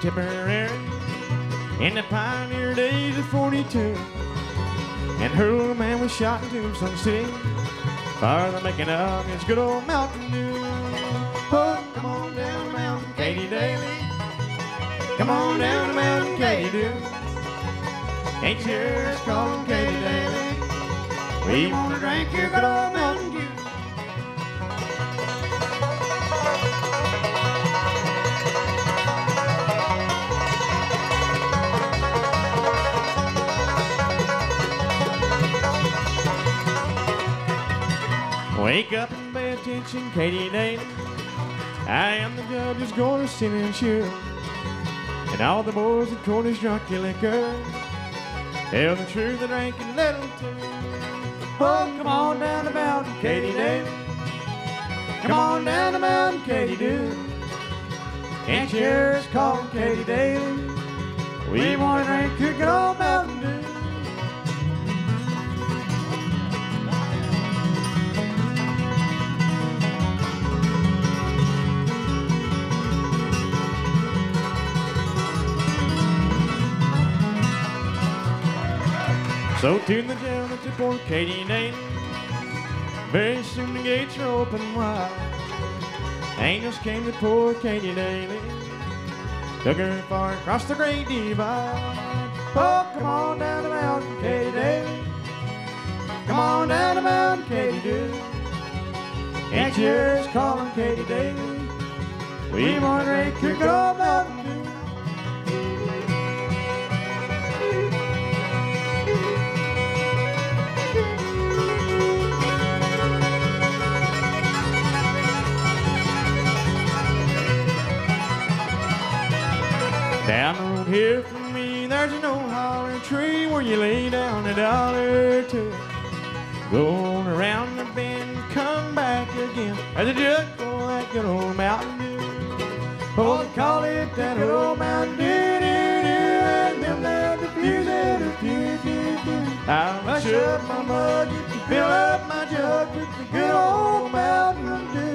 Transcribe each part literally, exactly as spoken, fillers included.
Tipperary in the pioneer days of forty-two. And her little man was shot in Tombstone City for the making of his good old Mountain Dew. Oh, come on down the mountain, Katy Daly. Come on down the mountain, Katy Dew. Ain't yours calling Katy Daly? We wanna drink your good old Mountain Dew. Wake up and pay attention, Katy Daly. I am the judge who's gonna sentence you. And all the boys in court is drunk your liquor. Tell the truth, I drank a little too. Oh, come on down the mountain, Katy Daly. Come on down the mountain, Katy Dew. Ain't yours calling Katy Daly? We wanna drink your good old Mountain Dew. So tune the jail to poor Katy Daly. Very soon the gates are open wide. Angels came to poor Katy Daly, took her far across the great divide. Oh, come on down the mountain, Katy Daly. Come on down the mountain, Katy Dew. Ain't yours calling Katy Daly? We wanna drink your good old Mountain Dew. Down the road here from me, there's an old holler tree where you lay down a dollar or two. Go on around the bend, come back again. There's a jug full of that good old Mountain Dew. Oh, they call it that good old Mountain Dew, Dew, Dew, and them that refuse it, refuse, refuse, refuse. I'll mush up my mug, fill up my jug with the good old Mountain Dew.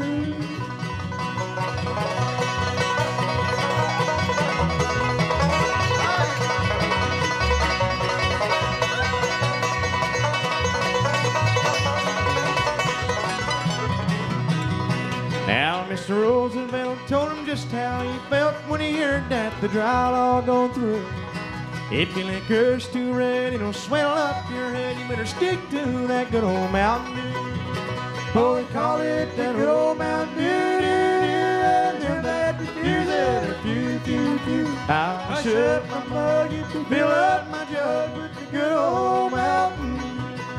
Now, Mister Roosevelt told him just how he felt when he heard that the drought all gone through. If your liquor's too red, it'll swell up your head. You better stick to that good old Mountain Dew. Oh, they call it that good old Mountain Dew, Dew, Dew, and them that refuse it, refuse, refuse, refuse. I'll shut my mug, you can fill up my jug with the good old Mountain Dew.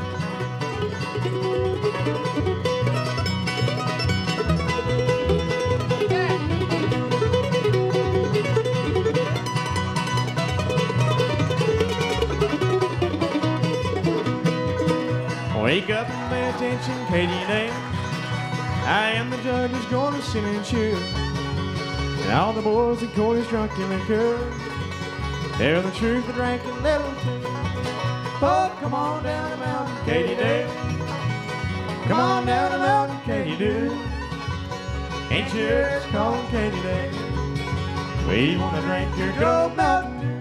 Wake up and pay attention, Katy Daly. I am the judge who's gonna sentence you. And all the boys in court is drunk in liquor. Tell the truth, I drank a little too. Oh, come on down the mountain, Katy Daly. Come on down the mountain, Katy Dew. Ain't yours calling Katy Daly? We wanna drink your good old Mountain Dew.